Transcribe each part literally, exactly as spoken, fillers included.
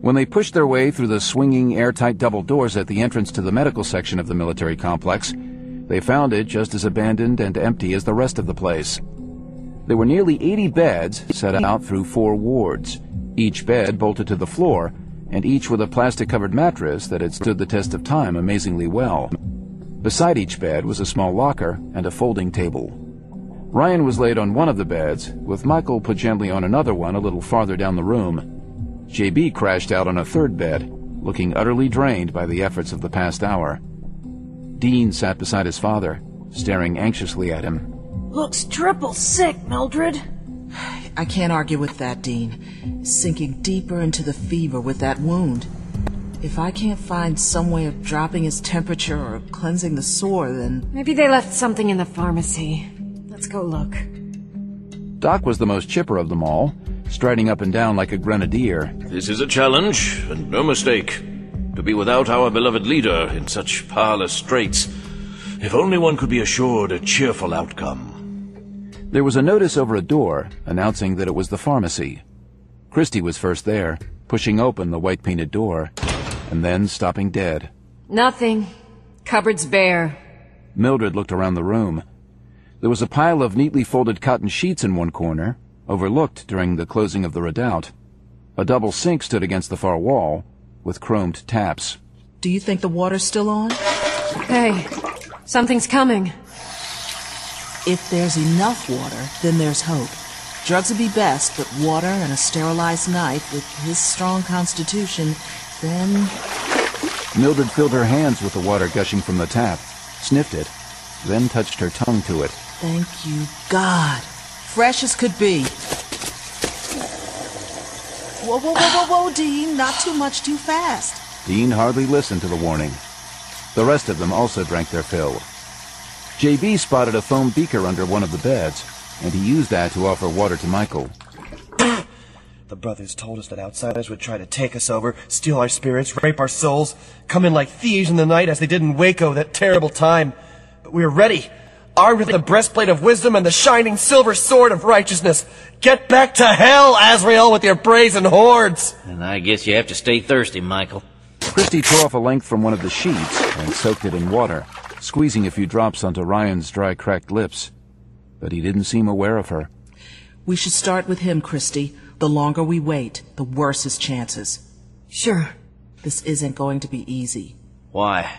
When they pushed their way through the swinging, airtight double doors at the entrance to the medical section of the military complex, they found it just as abandoned and empty as the rest of the place. There were nearly eighty beds set out through four wards, each bed bolted to the floor, and each with a plastic-covered mattress that had stood the test of time amazingly well. Beside each bed was a small locker and a folding table. Ryan was laid on one of the beds, with Michael put gently on another one a little farther down the room. J B crashed out on a third bed, looking utterly drained by the efforts of the past hour. Dean sat beside his father, staring anxiously at him. Looks triple sick, Mildred. I can't argue with that, Dean. Sinking deeper into the fever with that wound. If I can't find some way of dropping his temperature or cleansing the sore, then... Maybe they left something in the pharmacy. Let's go look. Doc was the most chipper of them all, striding up and down like a grenadier. This is a challenge, and no mistake. To be without our beloved leader in such parlous straits. If only one could be assured a cheerful outcome. There was a notice over a door announcing that it was the pharmacy. Christy was first there, pushing open the white-painted door, and then stopping dead. Nothing. Cupboard's bare. Mildred looked around the room. There was a pile of neatly folded cotton sheets in one corner, overlooked during the closing of the redoubt. A double sink stood against the far wall, with chromed taps. Do you think the water's still on? Hey, something's coming. If there's enough water, then there's hope. Drugs would be best, but water and a sterilized knife with his strong constitution, then... Mildred filled her hands with the water gushing from the tap, sniffed it, then touched her tongue to it. Thank you, God. Fresh as could be. Whoa, whoa, whoa, whoa, whoa, Dean. Not too much too fast. Dean hardly listened to the warning. The rest of them also drank their fill. J B spotted a foam beaker under one of the beds, and he used that to offer water to Michael. The brothers told us that outsiders would try to take us over, steal our spirits, rape our souls, come in like thieves in the night as they did in Waco that terrible time. But we were ready, armed with the breastplate of wisdom and the shining silver sword of righteousness. Get back to hell, Azrael, with your brazen hordes! And I guess you have to stay thirsty, Michael. Christy tore off a length from one of the sheets and soaked it in water, squeezing a few drops onto Ryan's dry, cracked lips. But he didn't seem aware of her. We should start with him, Christy. The longer we wait, the worse his chances. Sure. This isn't going to be easy. Why?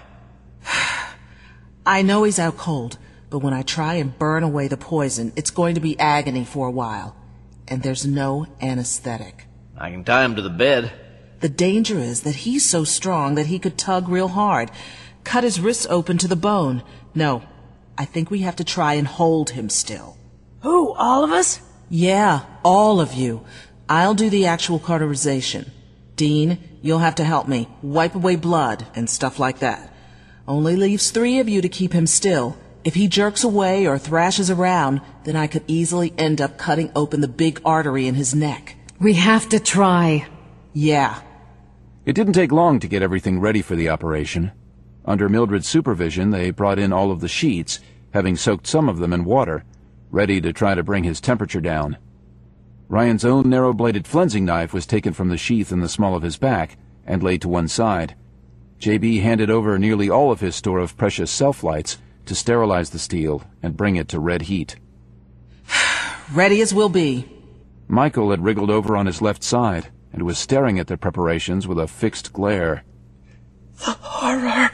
I know he's out cold, but when I try and burn away the poison, it's going to be agony for a while. And there's no anesthetic. I can tie him to the bed. The danger is that he's so strong that he could tug real hard, cut his wrists open to the bone. No, I think we have to try and hold him still. Who, all of us? Yeah, all of you. I'll do the actual cauterization. Dean, you'll have to help me. Wipe away blood and stuff like that. Only leaves three of you to keep him still. If he jerks away or thrashes around, then I could easily end up cutting open the big artery in his neck. We have to try. Yeah. It didn't take long to get everything ready for the operation. Under Mildred's supervision, they brought in all of the sheets, having soaked some of them in water, ready to try to bring his temperature down. Ryan's own narrow-bladed flensing knife was taken from the sheath in the small of his back and laid to one side. J B handed over nearly all of his store of precious self-lights to sterilize the steel and bring it to red heat. Ready as we'll be. Michael had wriggled over on his left side and was staring at their preparations with a fixed glare. The horror!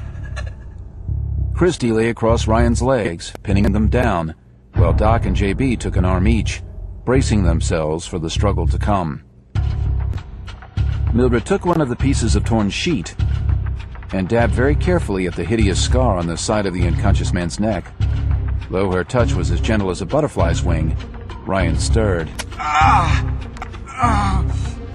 Christy lay across Ryan's legs, pinning them down, while Doc and J B took an arm each, bracing themselves for the struggle to come. Mildred took one of the pieces of torn sheet and dabbed very carefully at the hideous scar on the side of the unconscious man's neck. Though her touch was as gentle as a butterfly's wing, Ryan stirred. Ah! Ah!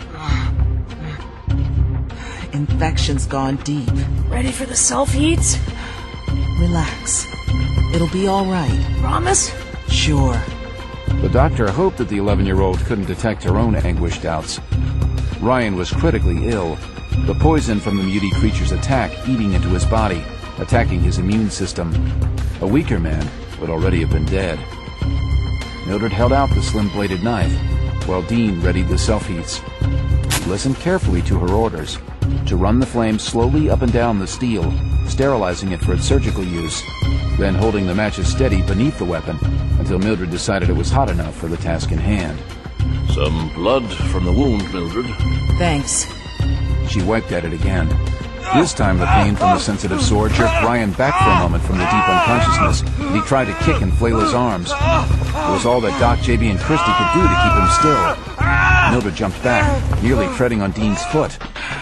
Infection's gone deep. Ready for the self-heats? Relax. It'll be all right. Promise? Sure. The doctor hoped that the eleven-year-old couldn't detect her own anguished doubts. Ryan was critically ill, the poison from the muty creature's attack eating into his body, attacking his immune system. A weaker man would already have been dead. Mildred held out the slim-bladed knife, while Dean readied the self-heats. Mildred listened carefully to her orders to run the flame slowly up and down the steel, sterilizing it for its surgical use, then holding the matches steady beneath the weapon until Mildred decided it was hot enough for the task in hand. Some blood from the wound, Mildred. Thanks. She wiped at it again. This time the pain from the sensitive sword jerked Ryan back for a moment from the deep unconsciousness, and he tried to kick and flail his arms. It was all that Doc, J B, and Christy could do to keep him still. Mildred jumped back, nearly treading on Dean's foot.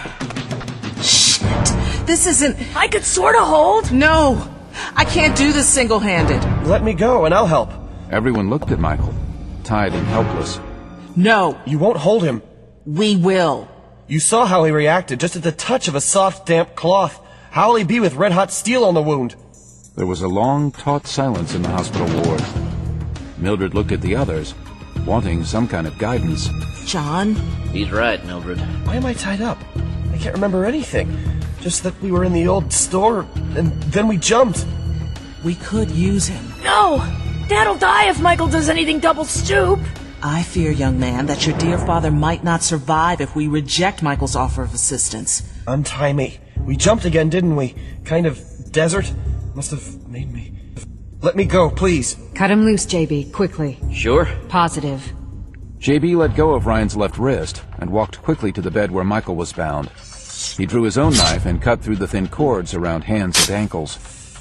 Shit! This isn't... I could sort of hold. No! I can't do this single-handed. Let me go and I'll help. Everyone looked at Michael, tied and helpless. No, You won't hold him. we will. You saw how he reacted just at the touch of a soft, damp cloth. How'll he be with red-hot steel on the wound? There was a long, taut silence in the hospital ward. Mildred looked at the others, wanting some kind of guidance. John? He's right, Mildred. Why am I tied up? I can't remember anything. Just that we were in the old store, and then we jumped. We could use him. No! Dad'll die if Michael does anything double stoop. I fear, young man, that your dear father might not survive if we reject Michael's offer of assistance. Untie me. We jumped again, didn't we? Kind of desert? Must have made me... Let me go, please. Cut him loose, J B, quickly. Sure? Positive. J B let go of Ryan's left wrist and walked quickly to the bed where Michael was bound. He drew his own knife and cut through the thin cords around hands and ankles.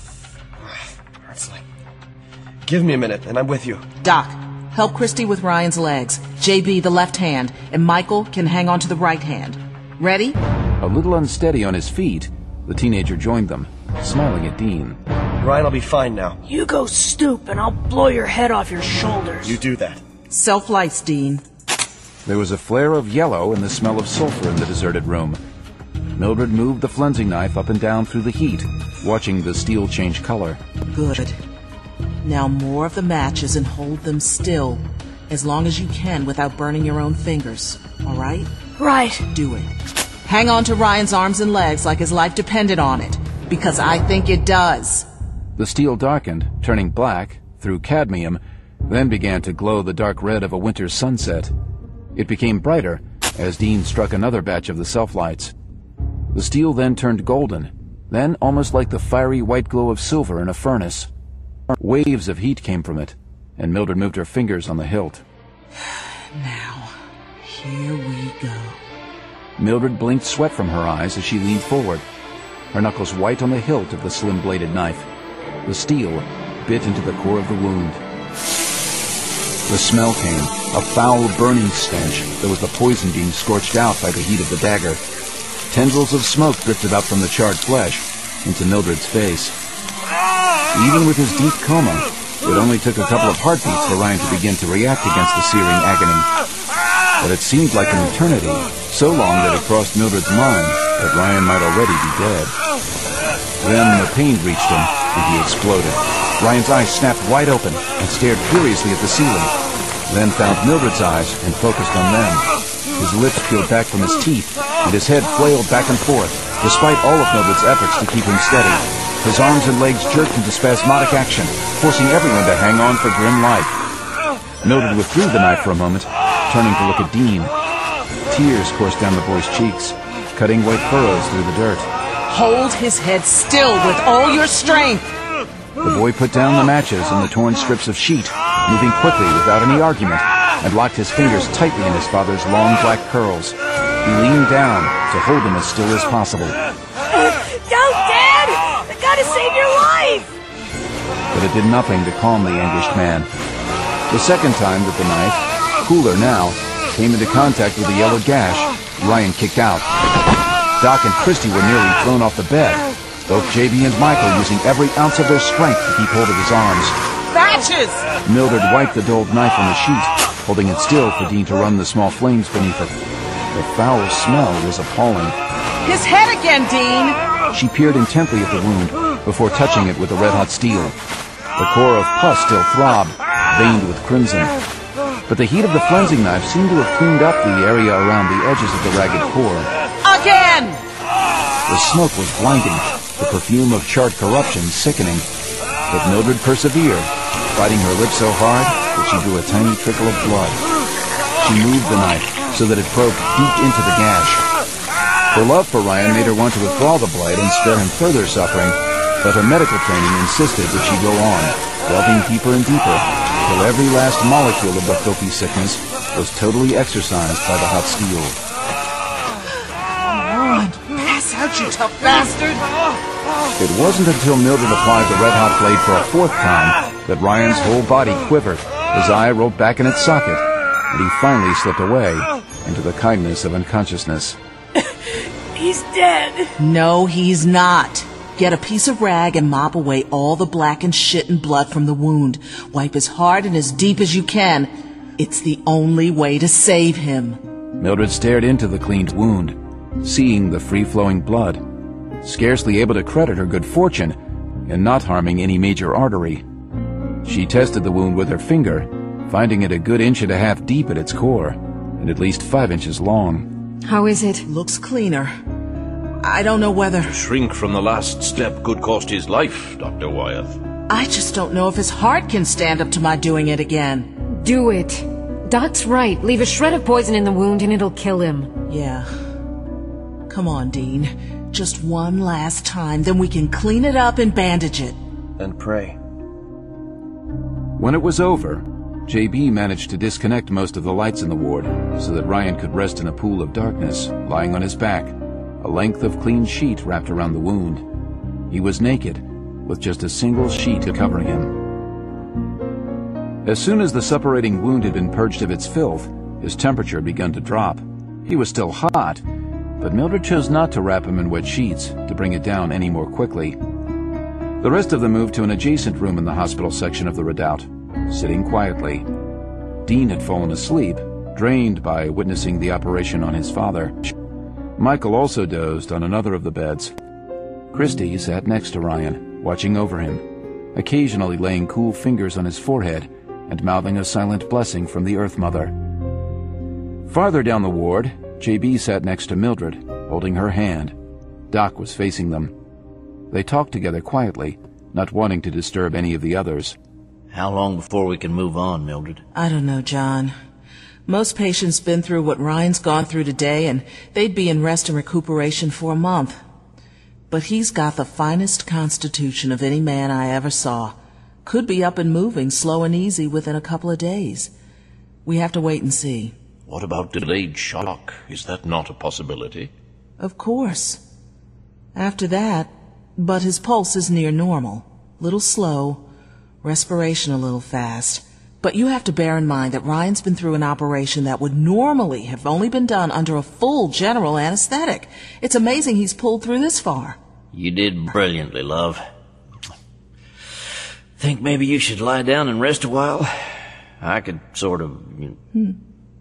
It's like... Give me a minute, and I'm with you. Doc, help Christy with Ryan's legs. J B the left hand, and Michael can hang on to the right hand. Ready? A little unsteady on his feet, the teenager joined them, smiling at Dean. Ryan will be fine now. You go stoop and I'll blow your head off your shoulders. You do that. Self-lights, Dean. There was a flare of yellow and the smell of sulfur in the deserted room. Mildred moved the flensing knife up and down through the heat, watching the steel change color. Good. Now more of the matches and hold them still, as long as you can without burning your own fingers. All right? Right. Do it. Hang on to Ryan's arms and legs like his life depended on it, because I think it does. The steel darkened, turning black through cadmium, then began to glow the dark red of a winter's sunset. It became brighter as Dean struck another batch of the self-lights. The steel then turned golden, then almost like the fiery white glow of silver in a furnace. Waves of heat came from it, and Mildred moved her fingers on the hilt. Now, here we go. Mildred blinked sweat from her eyes as she leaned forward, her knuckles white on the hilt of the slim-bladed knife. The steel bit into the core of the wound. The smell came, a foul, burning stench that was the poison being scorched out by the heat of the dagger. Tendrils of smoke drifted up from the charred flesh into Mildred's face. Even with his deep coma, it only took a couple of heartbeats for Ryan to begin to react against the searing agony. But it seemed like an eternity, so long that it crossed Mildred's mind that Ryan might already be dead. Then the pain reached him, and he exploded. Ryan's eyes snapped wide open and stared furiously at the ceiling, then found Mildred's eyes and focused on them. His lips peeled back from his teeth, and his head flailed back and forth, despite all of Mildred's efforts to keep him steady. His arms and legs jerked into spasmodic action, forcing everyone to hang on for grim life. Mildred withdrew the knife for a moment, turning to look at Dean. Tears coursed down the boy's cheeks, cutting white furrows through the dirt. Hold his head still with all your strength. The boy put down the matches and the torn strips of sheet, moving quickly without any argument, and locked his fingers tightly in his father's long black curls. He leaned down to hold him as still as possible. Don't, Dad! I gotta save your life! But it did nothing to calm the anguished man. The second time that the knife, cooler now, came into contact with the yellow gash, Ryan kicked out. Doc and Christy were nearly thrown off the bed, both J B and Michael using every ounce of their strength to keep hold of his arms. Matches! Mildred wiped the dulled knife on the sheet, holding it still for Dean to run the small flames beneath it. The foul smell was appalling. His head again, Dean! She peered intently at the wound before touching it with the red-hot steel. The core of pus still throbbed, veined with crimson. But the heat of the flensing knife seemed to have cleaned up the area around the edges of the ragged core. Again! The smoke was blinding, the perfume of charred corruption sickening. But Mildred persevered, biting her lips so hard that she drew a tiny trickle of blood. She moved the knife, so that it probed deep into the gash. Her love for Ryan made her want to withdraw the blade and spare him further suffering, but her medical training insisted that she go on, delving deeper and deeper, till every last molecule of the filthy sickness was totally exorcised by the hot steel. Come on, pass out, you tough bastard! It wasn't until Mildred applied the red-hot blade for a fourth time that Ryan's whole body quivered, his eye rolled back in its socket, and he finally slipped away into the kindness of unconsciousness. He's dead. No, he's not. Get a piece of rag and mop away all the blackened shit and blood from the wound. Wipe as hard and as deep as you can. It's the only way to save him. Mildred stared into the cleaned wound, seeing the free-flowing blood, scarcely able to credit her good fortune in not harming any major artery. She tested the wound with her finger, finding it a good inch and a half deep at its core, and at least five inches long. How is it? Looks cleaner. I don't know whether... Shrink from the last step could cost his life, Doctor Wyeth. I just don't know if his heart can stand up to my doing it again. Do it. Doc's right. Leave a shred of poison in the wound and it'll kill him. Yeah. Come on, Dean. Just one last time, then we can clean it up and bandage it. And pray. When it was over, J B managed to disconnect most of the lights in the ward so that Ryan could rest in a pool of darkness, lying on his back, a length of clean sheet wrapped around the wound. He was naked, with just a single sheet covering him. As soon as the suppurating wound had been purged of its filth, his temperature had begun to drop. He was still hot, but Mildred chose not to wrap him in wet sheets to bring it down any more quickly. The rest of them moved to an adjacent room in the hospital section of the redoubt, sitting quietly. Dean had fallen asleep, drained by witnessing the operation on his father. Michael also dozed on another of the beds. Christy sat next to Ryan, watching over him, occasionally laying cool fingers on his forehead and mouthing a silent blessing from the Earth Mother. Farther down the ward, J B sat next to Mildred, holding her hand. Doc was facing them. They talked together quietly, not wanting to disturb any of the others. How long before we can move on, Mildred? I don't know, John. Most patients been through what Ryan's gone through today, and they'd be in rest and recuperation for a month. But he's got the finest constitution of any man I ever saw. Could be up and moving, slow and easy, within a couple of days. We have to wait and see. What about delayed shock? Is that not a possibility? Of course. After that, but his pulse is near normal. Little slow, respiration a little fast. But you have to bear in mind that Ryan's been through an operation that would normally have only been done under a full general anesthetic. It's amazing he's pulled through this far. You did brilliantly, love. Think maybe you should lie down and rest a while? I could sort of... You know.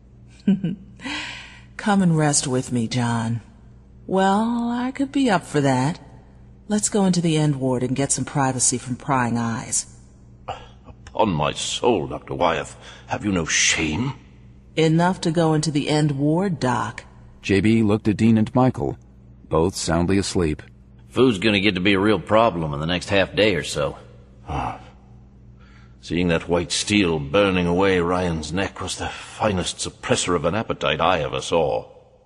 Come and rest with me, John. Well, I could be up for that. Let's go into the end ward and get some privacy from prying eyes. Upon my soul, Doctor Wyeth, have you no shame? Enough to go into the end ward, Doc. J B looked at Dean and Michael, both soundly asleep. Food's gonna get to be a real problem in the next half day or so. Ah. Seeing that white steel burning away Ryan's neck was the finest suppressor of an appetite I ever saw.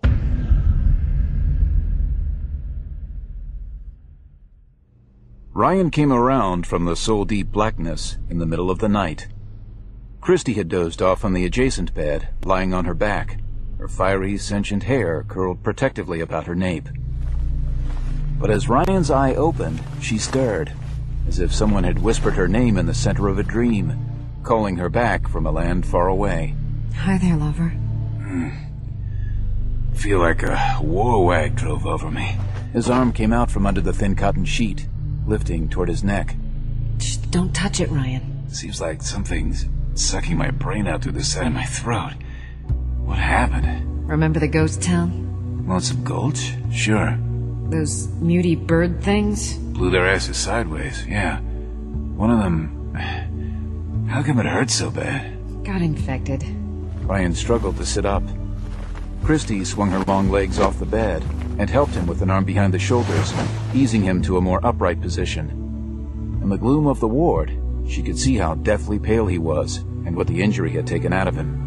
Ryan came around from the soul-deep blackness in the middle of the night. Christy had dozed off on the adjacent bed, lying on her back, her fiery, sentient hair curled protectively about her nape. But as Ryan's eye opened, she stirred, as if someone had whispered her name in the center of a dream, calling her back from a land far away. Hi there, lover. Hmm. Feel like a war wag drove over me. His arm came out from under the thin cotton sheet, lifting toward his neck. Shh, don't touch it, Ryan. Seems like something's sucking my brain out through the side of my throat. What happened? Remember the ghost town? Lonesome Gulch? Sure. Those muty bird things? Blew their asses sideways, yeah. One of them... How come it hurt so bad? Got infected. Ryan struggled to sit up. Christy swung her long legs off the bed and helped him with an arm behind the shoulders, easing him to a more upright position. In the gloom of the ward, she could see how deathly pale he was and what the injury had taken out of him.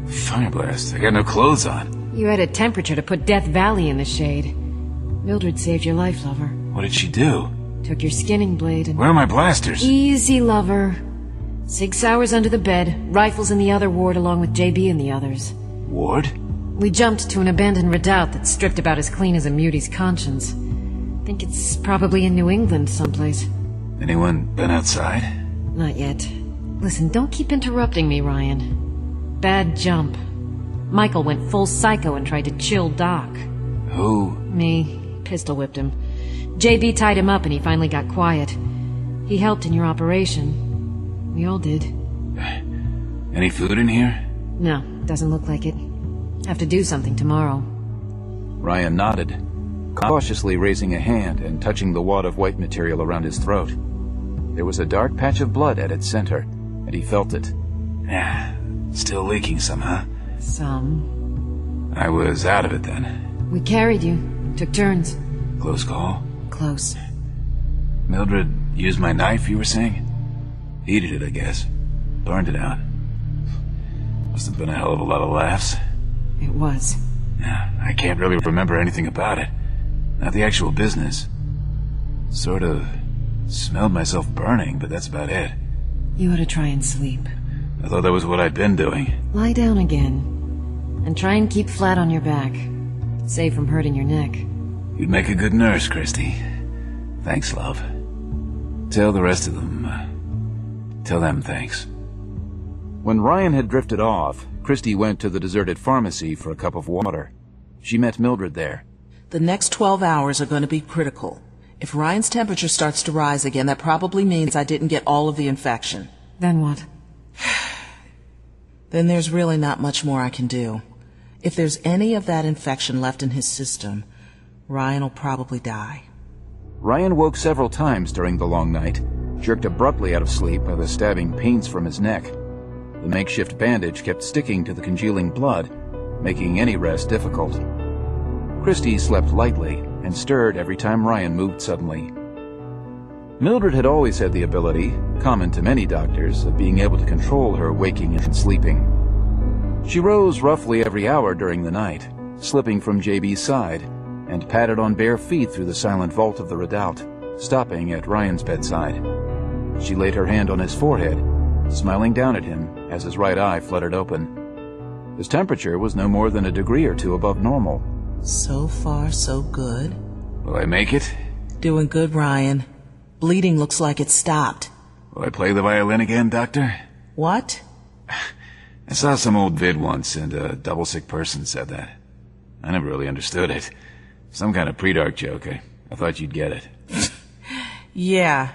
Fire blast. I got no clothes on. You had a temperature to put Death Valley in the shade. Mildred saved your life, lover. What did she do? Took your skinning blade and... Where are my blasters? Easy, lover. Sig Sauer's under the bed, rifles in the other ward along with J B and the others. Ward? We jumped to an abandoned redoubt that's stripped about as clean as a mutie's conscience. Think it's probably in New England someplace. Anyone been outside? Not yet. Listen, don't keep interrupting me, Ryan. Bad jump. Michael went full psycho and tried to chill Doc. Who? Me. Pistol whipped him. J B tied him up and he finally got quiet. He helped in your operation. We all did. Any food in here? No, doesn't look like it. Have to do something tomorrow. Ryan nodded, cautiously raising a hand and touching the wad of white material around his throat. There was a dark patch of blood at its center, and he felt it. Yeah, still leaking some, huh? Some. I was out of it then. We carried you. Took turns. Close call? Close. Mildred used my knife, you were saying? Heated it, I guess. Burned it out. Must have been a hell of a lot of laughs. It was. Yeah, I can't really remember anything about it. Not the actual business. Sort of smelled myself burning, but that's about it. You ought to try and sleep. I thought that was what I'd been doing. Lie down again. And try and keep flat on your back. Save from hurting your neck. You'd make a good nurse, Christy. Thanks, love. Tell the rest of them... Uh, tell them thanks. When Ryan had drifted off, Christy went to the deserted pharmacy for a cup of water. She met Mildred there. The next twelve hours are going to be critical. If Ryan's temperature starts to rise again, that probably means I didn't get all of the infection. Then what? Then there's really not much more I can do. If there's any of that infection left in his system, Ryan will probably die. Ryan woke several times during the long night, jerked abruptly out of sleep by the stabbing pains from his neck. The makeshift bandage kept sticking to the congealing blood, making any rest difficult. Christy slept lightly and stirred every time Ryan moved suddenly. Mildred had always had the ability, common to many doctors, of being able to control her waking and sleeping. She rose roughly every hour during the night, slipping from J B's side, and padded on bare feet through the silent vault of the redoubt, stopping at Ryan's bedside. She laid her hand on his forehead, smiling down at him as his right eye fluttered open. His temperature was no more than a degree or two above normal. So far, so good. Will I make it? Doing good, Ryan. Bleeding looks like it stopped. Will I play the violin again, Doctor? What? I saw some old vid once, and a double-sick person said that. I never really understood it. Some kind of pre-dark joke. I, I thought you'd get it. Yeah.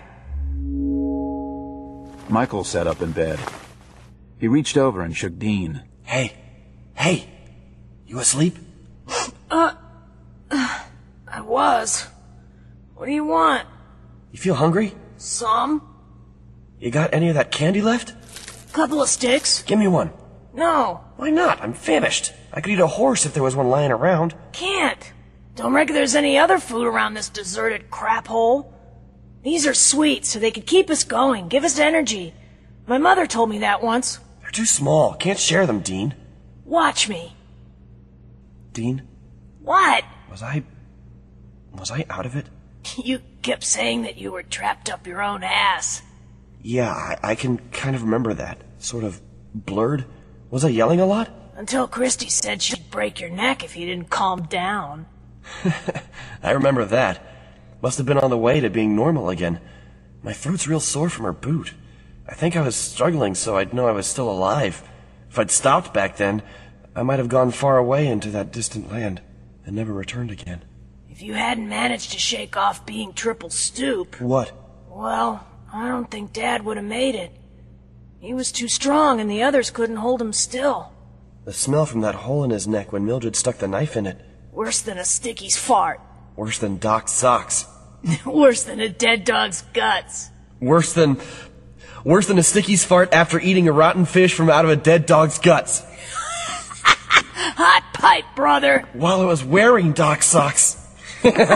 Michael sat up in bed. He reached over and shook Dean. Hey. Hey. You asleep? Uh, uh, I was. What do you want? You feel hungry? Some. You got any of that candy left? Couple of sticks. Give me one. No. Why not? I'm famished. I could eat a horse if there was one lying around. Can't. Don't reckon there's any other food around this deserted crap hole. These are sweet, so they could keep us going, give us energy. My mother told me that once. They're too small. Can't share them, Dean. Watch me. Dean? What? Was I... Was I out of it? You kept saying that you were trapped up your own ass. Yeah, I, I can kind of remember that. Sort of blurred. Was I yelling a lot? Until Christy said she'd break your neck if you didn't calm down. I remember that. Must have been on the way to being normal again. My throat's real sore from her boot. I think I was struggling so I'd know I was still alive. If I'd stopped back then, I might have gone far away into that distant land and never returned again. If you hadn't managed to shake off being triple stoop... What? Well, I don't think Dad would have made it. He was too strong and the others couldn't hold him still. The smell from that hole in his neck when Mildred stuck the knife in it. Worse than a sticky's fart. Worse than Doc's socks. Worse than a dead dog's guts. Worse than... Worse than a sticky's fart after eating a rotten fish from out of a dead dog's guts. Hot pipe, brother. While I was wearing Doc's socks.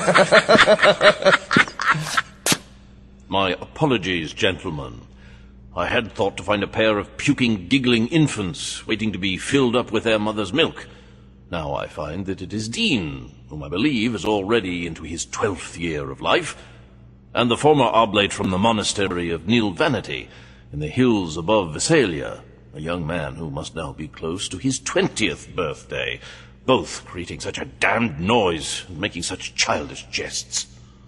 My apologies, gentlemen. I had thought to find a pair of puking, giggling infants waiting to be filled up with their mother's milk. Now I find that it is Dean, whom I believe is already into his twelfth year of life, and the former oblate from the monastery of Nilvanity in the hills above Visalia, a young man who must now be close to his twentieth birthday, both creating such a damned noise and making such childish jests.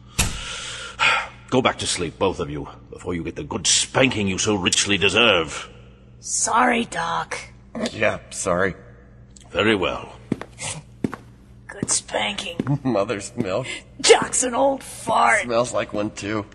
Go back to sleep, both of you, before you get the good spanking you so richly deserve. Sorry, Doc. Yeah, sorry. Very well. Good spanking. Mother's milk. Doc's an old fart. Smells like one, too.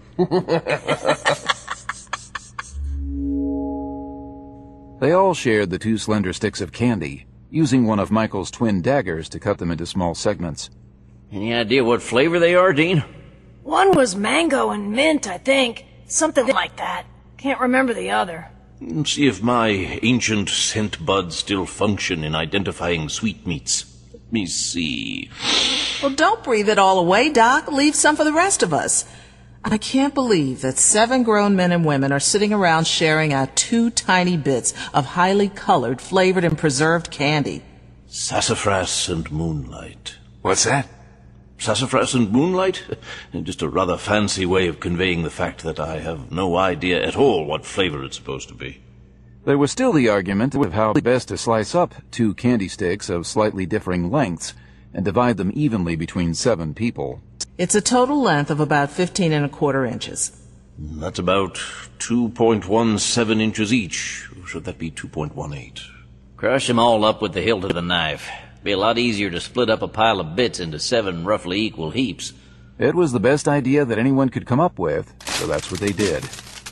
They all shared the two slender sticks of candy, using one of Michael's twin daggers to cut them into small segments. Any idea what flavor they are, Dean? One was mango and mint, I think. Something like that. Can't remember the other. See if my ancient scent buds still function in identifying sweetmeats. Let me see. Well, don't breathe it all away, Doc. Leave some for the rest of us. I can't believe that seven grown men and women are sitting around sharing out two tiny bits of highly colored, flavored, and preserved candy. Sassafras and moonlight. What's that? Sassafras and moonlight? Just a rather fancy way of conveying the fact that I have no idea at all what flavor it's supposed to be. There was still the argument of how best to slice up two candy sticks of slightly differing lengths and divide them evenly between seven people. It's a total length of about fifteen and a quarter inches. That's about two point one seven inches each. Or should that be two point one eight? Crush them all up with the hilt of the knife. Be a lot easier to split up a pile of bits into seven roughly equal heaps. It was the best idea that anyone could come up with, so that's what they did.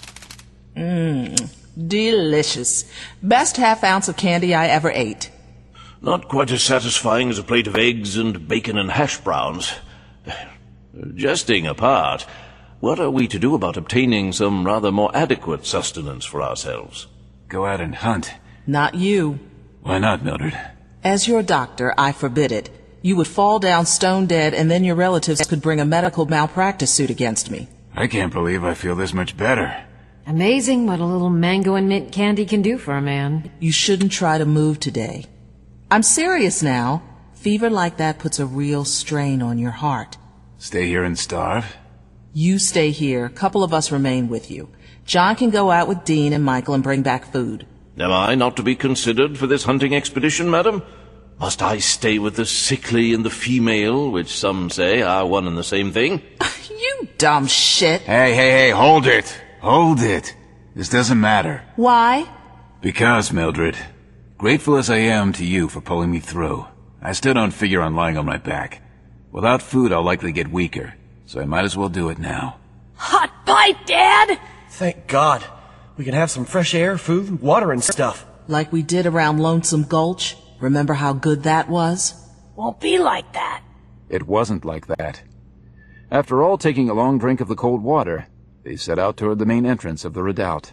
Mmm, delicious. Best half ounce of candy I ever ate. Not quite as satisfying as a plate of eggs and bacon and hash browns. Jesting apart, what are we to do about obtaining some rather more adequate sustenance for ourselves? Go out and hunt. Not you. Why not, Mildred? As your doctor, I forbid it. You would fall down stone dead, and then your relatives could bring a medical malpractice suit against me. I can't believe I feel this much better. Amazing what a little mango and mint candy can do for a man. You shouldn't try to move today. I'm serious now. Fever like that puts a real strain on your heart. Stay here and starve? You stay here. A couple of us remain with you. John can go out with Dean and Michael and bring back food. Am I not to be considered for this hunting expedition, madam? Must I stay with the sickly and the female, which some say are one and the same thing? You dumb shit. Hey, hey, hey, hold it. Hold it. This doesn't matter. Why? Because, Mildred, grateful as I am to you for pulling me through, I still don't figure on lying on my back. Without food, I'll likely get weaker, so I might as well do it now. Hot bite, Dad! Thank God. We can have some fresh air, food, water, and stuff. Like we did around Lonesome Gulch. Remember how good that was? Won't be like that. It wasn't like that. After all taking a long drink of the cold water, they set out toward the main entrance of the redoubt.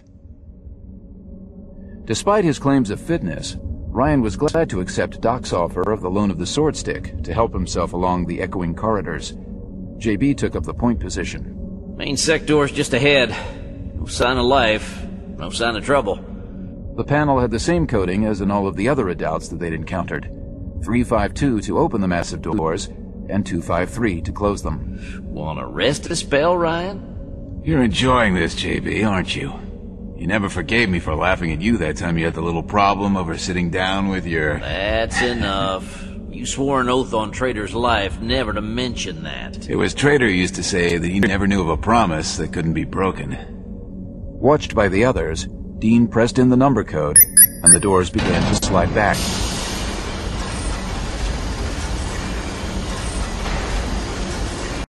Despite his claims of fitness, Ryan was glad to accept Doc's offer of the loan of the sword stick to help himself along the echoing corridors. J B took up the point position. Main sector's just ahead. No sign of life. No sign of trouble. The panel had the same coding as in all of the other redoubts that they'd encountered. three five two to open the massive doors, and two five three to close them. Wanna rest a spell, Ryan? You're enjoying this, J B, aren't you? You never forgave me for laughing at you that time you had the little problem over sitting down with your... That's enough. You swore an oath on Trader's life never to mention that. It was Trader who used to say that he never knew of a promise that couldn't be broken. Watched by the others, Dean pressed in the number code, and the doors began to slide back.